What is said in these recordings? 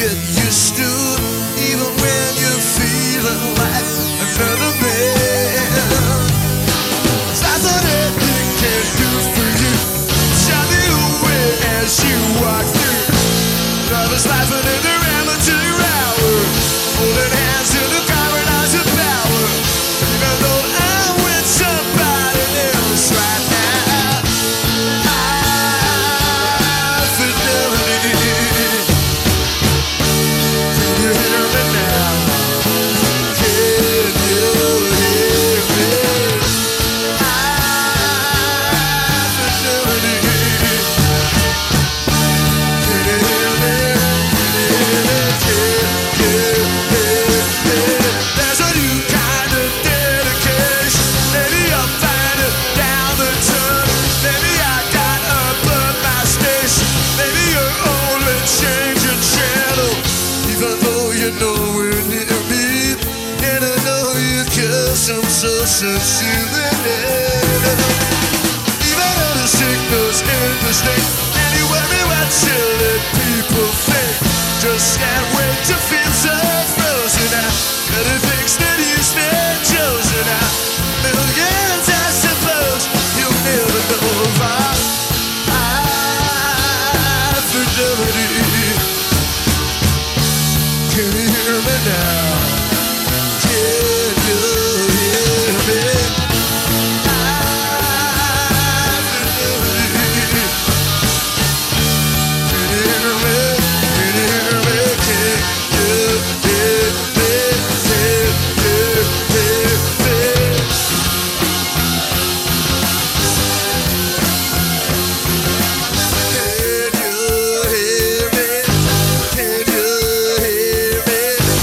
get used to, even when you're feeling like another man. That's what everything can do for you. Shine you away as you walk through. Lovers laughing in their amateur hour, holding hands in the corridors of power. Even though I'm with somebody else right now, high fidelity. Can you hear me now? Can you hear me? High fidelity. Can you hear me? There's a new kind of dedication. Maybe I'll find it down the tunnel. Maybe I got up at my station. Maybe you're only changing channel. Even though you're nowhere near me, and I know you cause I'm so sincerely. Even though the signal's indistinct, and you worry what silly people think. Just can't wait to feel so frozen out. Better things that you spend chosen out. Millions, I suppose, you'll never know about high fidelity. Can you hear me now? Can you hear me? High fidelity. Can you hear me? Can you hear me? Can you hear me? Can you hear me? Can you hear me? Can you hear me?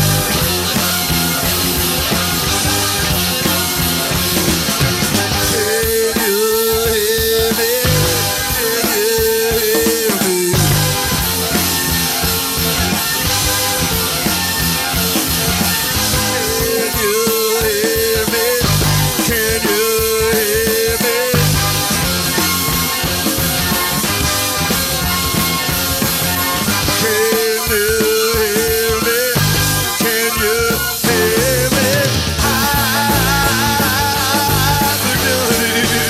Can you hear me? Can you hear me? Can you hear me? Can you hear me? Can you hear me? Can you hear me? High fidelity.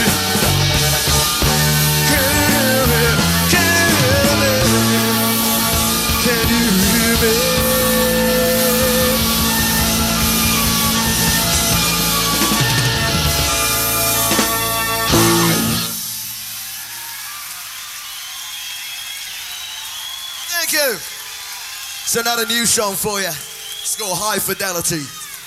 Can you hear me? Can you hear me? Can you hear me? Thank you. It's another new song for you. It's called High Fidelity.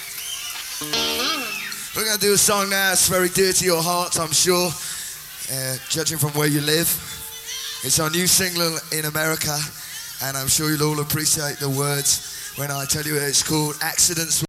We're going to do a song now that's very dear to your hearts, I'm sure, judging from where you live. It's our new single in America, and I'm sure you'll all appreciate the words when I tell you it's called Accidents.